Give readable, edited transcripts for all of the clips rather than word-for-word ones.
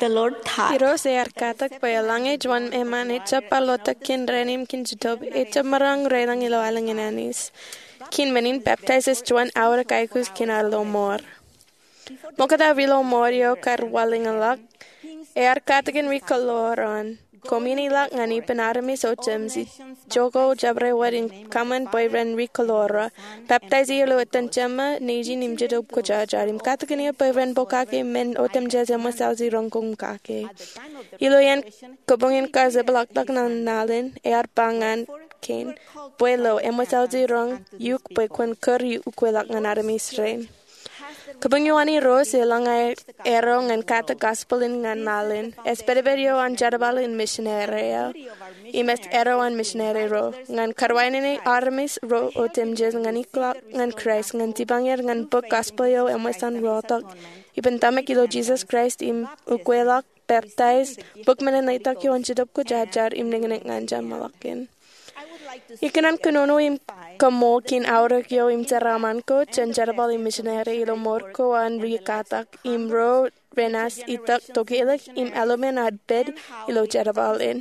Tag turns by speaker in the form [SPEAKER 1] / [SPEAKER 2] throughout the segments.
[SPEAKER 1] the Lord taught.
[SPEAKER 2] Iros katak payalange juan eman echa palota kin renim kin jitob echa marang redang ilo alangenanis. Kin menin baptizes juan aura kaikus kin alo mor. Mokada vilo morio karwalingalak katakin rikaloron. Komini lak ngani penarami sotem si Joko jabre wadin kaman boyren rikalora. Baptize ilo etan chama neji nimjitob ko jajarim. Katakin iyo boyren bokake men otem jazema salzi rongkong kake. Ilo yan kubungin ka zebalaktak ng nalin pangan kin. Buelo emo salzi rong yuk boykwan kur yu ukwelak ng aramis rin. Kabungyuani Rose ilang erong and kata gospel in ngalin. Esperiberio an jarabal in missionario. Imest ero an missionary ro. Ngan karwainini armis ro otemjes nganikla ngan Christ ngan tibanger ngan book gospel yo emesan rotok. Ibentamek ilo Jesus Christ im ukwelak baptize book menenaitak yo an jidop ko jajar im nengenek ngan jam malakin. Ikanan kunono im kamo kin aurak yo im teraman ko jarabal im missionary ilo morko an rikatak im ro renas itak tokilek im element ad bed ilo jarabal in.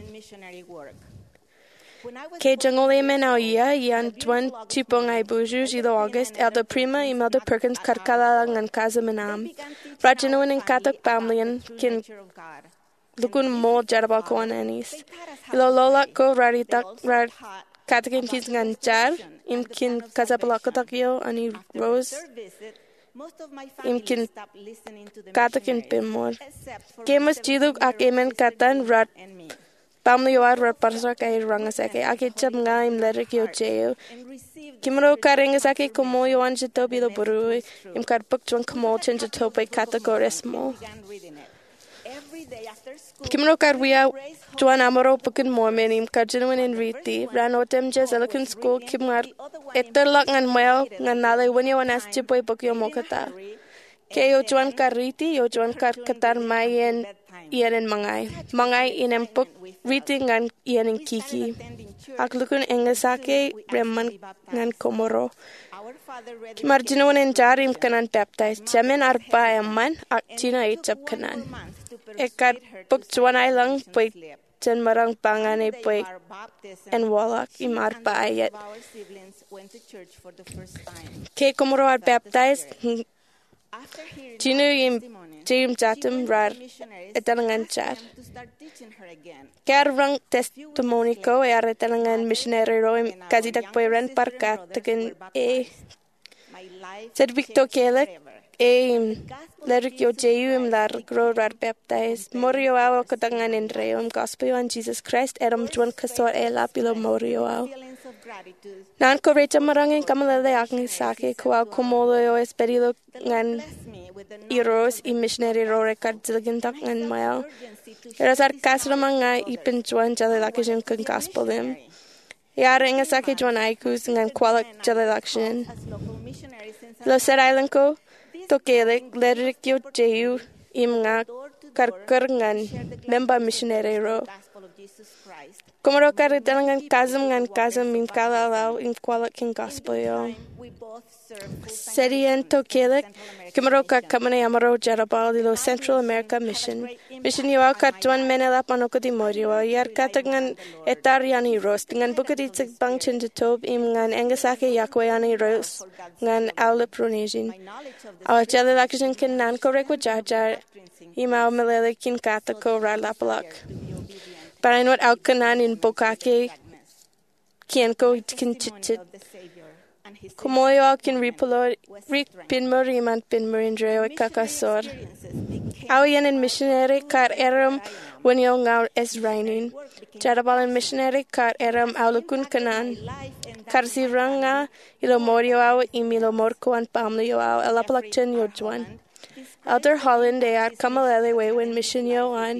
[SPEAKER 2] Ke jangole menau yan tuan tipong ay bujus ilo August elder prima im elder Perkins karkala ngan kaza menam. Rajanuan in katak pamlian kin lukun mo jarabal ko an anis. Ilo lolak ko raritak katakin kis ngan jar imkin kazapalakatak yo ani rose imkin katakin pimor. Kemas jiluk ak emen katan rat pamli war rat parsa kay rangasake akichap nga im lerik yo cheo. Kimro karengasake kumo yo an jitobi lo buru im karpuk juan kumo chen jitobi kategorismo. Kimro karwia juan amaro pukin mormen im kajinuan in riti ranotem jes elikin school kimar eterlak ngan mel ngan nalay wanyo an asjipoy pukyo mokata. Ke yo juan kariti yo juan katar mayen iyan in mangay inempuk riti ngan iyan in kiki. Aklukun engasake reman ngan komoro. Kimar jinuan in jarim kanan baptize jamin arpa eman ak jina ichap kanan. Ekat puk juan ay lang pwek jan marang pangane pwek en walak imar pa ayat. Ke komoro ar baptize jinu im jatum rar etanangan jar. Kar rang testimony ko ar etanangan missionary ro im kazitak pweren parkat takin Sedvikto kelek lerik yo jeyu im lar gro rar baptize morio awo katangan in reo im gospel on Jesus Christ eram juan kasor pilo morio awo. Nan ko recha marangin kamalele akni sake kual kumolo yo esperilo ngan iros i missionary ro rekad zilgintak ngan mayo. Erasar kasramang nga ipin juan jalilakishin kan gospel im. Yara nga sake juan aikus ngan kwalak jalilakishin. Lo serailan ko tokelek lerik yo jeyu im nga karkar ngan memba missionary ro. Komoro karitangan kazam im kalalaw im kwalak king gospel yo. Serien tokelek komoro ka kamane amaro jarabal lo Central America Mission. Mission yo katuan menela panoko di morio yar katangan etariani ros dengan bukati bang chinjatob im ngan engasake yakwayani ros ngan Alipronesian. Awa jalilakishin kin nan korek wajajar imao melele kin katako ralapalak. Parainwat alkanan in bokake kienko kin chichit. Kumoyo alkin ripolor rik pinmer iman pinmer indreo kakasor. Awiyan in missionary kar eram wanyo ngaw es rainin. Jarabalan missionary kar eram aulukun kanan. Kar siranga ilo morio aw imilo morko an pamlio aw elapalakchen yodjuan. Elder Holland ar kamalele when mission yo an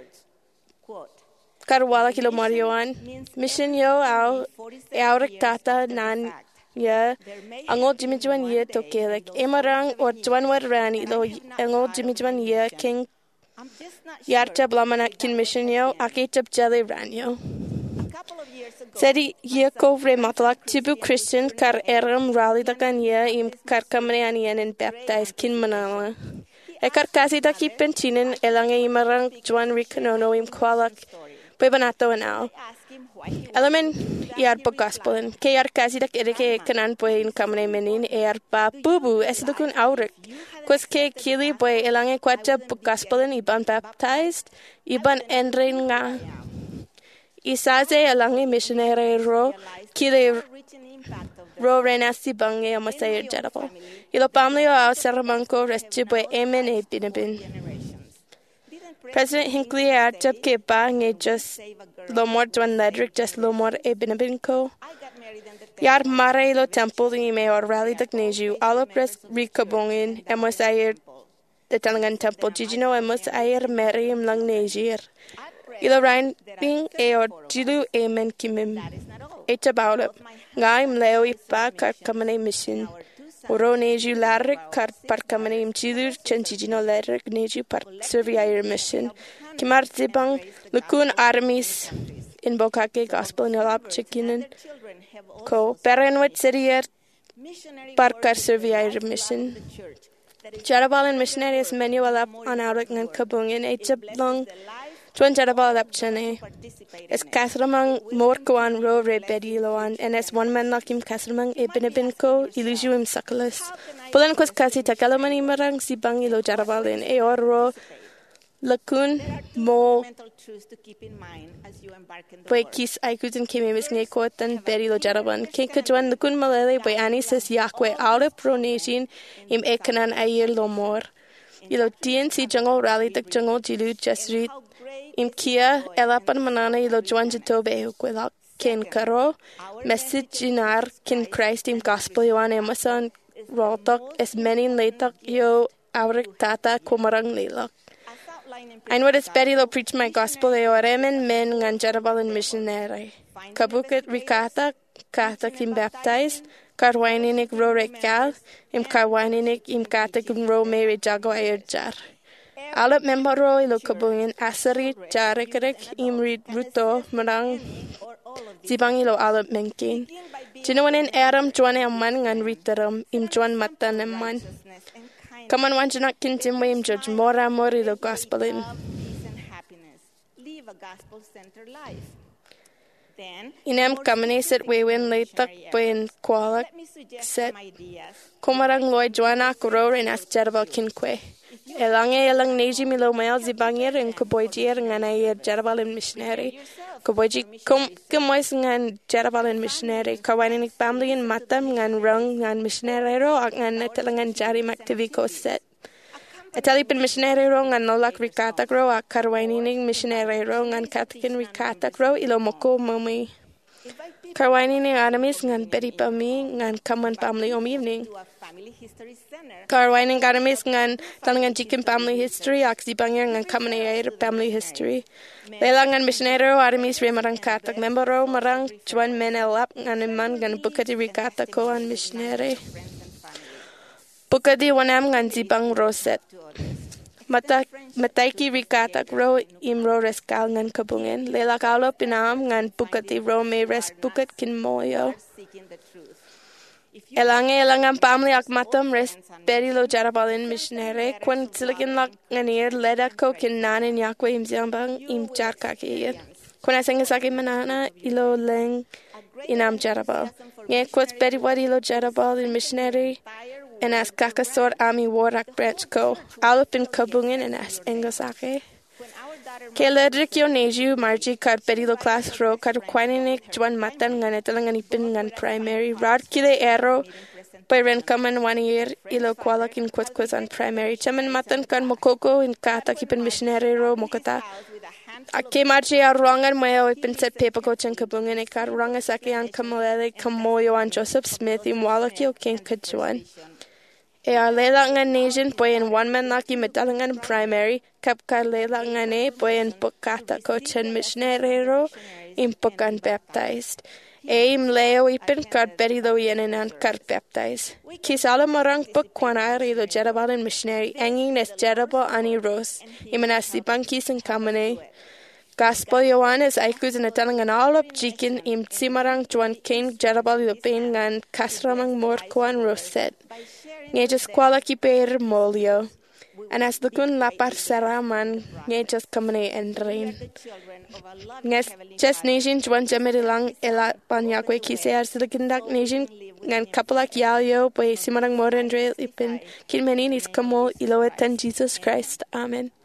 [SPEAKER 2] karwala kilo morio an mission yo aw aurek tata nan ya angol jimijuan ye tokelek emarang or juan warani lo angol jimijuan ye king yarcha blamanak kin mission yo akechap jale ranyo seri ye kovre matlak tibu Christian kar eram rally dakan ye im kar kamre anian in baptize kin manala Ekar kasi tak ipin chinin elang imarang Juan Ricanono im kwalak pebanato anao. Elemen iar po gospelin. Ke ar kasi tak erike kanan po in kamane menin er pa bubu esidukun aurik. Kwas ke kili po elang kwacha po gospelin iban baptized iban enrin nga. Isaze elang missionary ro kili ro renasi bange amasayir jarabo. Ilo pamlio au saramanko restibo emen e binabin. President Hinckley archab ke ba nge just lomor Juan Ledrick just lomor e binabin ko. Yar mare ilo temple ni me or rally dagneju alo pres rikabongin amasayir the talangan temple jijino amasayir meriam lang nejir. Ilo rain bing e or jilu emen kimim. It's about it. Ngaim leo ipa kar kamane mission. Oro neju larik kar par kamane imchilur chanchijino larik neju par surveyor mission. Kimar zibang lukun armies in bokake gospel nilap chikinin ko perenwet serier par kar surveyor mission. Jarabalan missionaries menu alap on arik ngan kabungin echab long Tuan jarabal ap chane. Es kasramang morkoan ro re bediloan and es one man lakim kasramang e binabinko iluju im sakalas. Pulan kos kasi takalamani marang si bang ilo jarabalin e oro lakun mo boy kis aikuten kimemis nge kotan bedilo jaraban. Ken kajuan lakun malele boy anises yakwe aure pronation im ekanan ayer lomor. Ilo tien si jungle rally tak jungle jilu jasrit im kia elapan manana ilo Juan Jitobe hukwelak ken karo message jinar ken Christ im gospel yoan emasan rotak es menin letak yo aurik tata kumarang lelak. I know it's better to preach my gospel e oremen men ngan jarabalan missionary. Kabuket rikata kata kim baptized karwaininik ro rekal im karwaininik im kata kim ro meri jago ayer jar. Alap membaro ilo kabungin asari jarekerek imrid ruto marang zibang ilo alap menkin. Jinawanin eram juan eman ngan ritaram im juan matan eman. Kaman wanjanak kintimwe im judge mora mori ilo gospelin. Inem kamane set wewin leitak buen kwalak set kumarang loy juana kuro renas jarabal kinkwe. Elang neji milo mail zibangir en kuboijier ngan ayer jarabalin missionary. Kuboiji kumois ngan jarabalin missionary. Kawaininik pamliin matam ngan rung ngan missionary ro ak ngan netalangan jari maktiviko set. Etalipin missionary ro ngan nolak rikatak ro ak karwaininik missionary ro ngan katakin rikatak ro ilo moko mami. Karwaininik anamis ngan beri pami ngan kaman pamli evening. Karwaining anamis ngan talangan jikin family history ak zibangir ngan kaman ayer family history. Lelang ngan missionary ro anamis re marang katak member ro marang juan menelap ngan iman ngan bukati rikatak ko an missionary. Bukadi wanam ngan zibang roset. Mataiki rikatak ro imro reskal ngan kabungin. Lela kaulo pinam ngan bukati ro me res bukat kin moyo. Elangan pamli ak matam res berilo jarabalin missionary. Kwan silicon lak nganir leda ko kin nanin yakwe im zambang im jarkakir. Kwan asengasaki manana ilo leng inam jarabal. Nge kwats beri wad ilo jarabal in missionary. En as kakasor ami warak branch ko. Alupin kabungin en as engasake. Ke ledrik yo neju marji kar perilo class ro kar kwaninik juan matan ngan etalangan ipin ngan primary. Rad kile ero peren kaman 1 year ilo kwalakin kwat an primary. Chaman matan kan mokoko in kata kipin missionary ro mokata. Ake marji a rongan mayo ipin set paper ko chen kabungin e kar ronga sake an kamalele kamoyo an Joseph Smith im walakyo ken kajuan. E a lela ngan nation boy in one man laki metalangan primary kap kar lela ngan e boy in pukata ko chen missionary ro im pukan baptized. E im leo ipin kar berilo yenen an kar baptized. Kisala marang puk kwanari lo jarabalin missionary engin es jarabo ani ros imanas sipang kisan kamane. Gospel Yohanes aikus na talangan alop jikin im tsimarang juan ken jarabal lo pain ngan kasramang mor kwan roset. Ngejas kwala ki per molio. Anas dukun lapar saraman nge just kamane and rain. Nges just nation juan jamirilang ela banyakwe kise arsilakindak nation ngan kapalak yalyo boy simarang morandre ipin kinmenin is kamo iloetan Jesus Christ. Amen.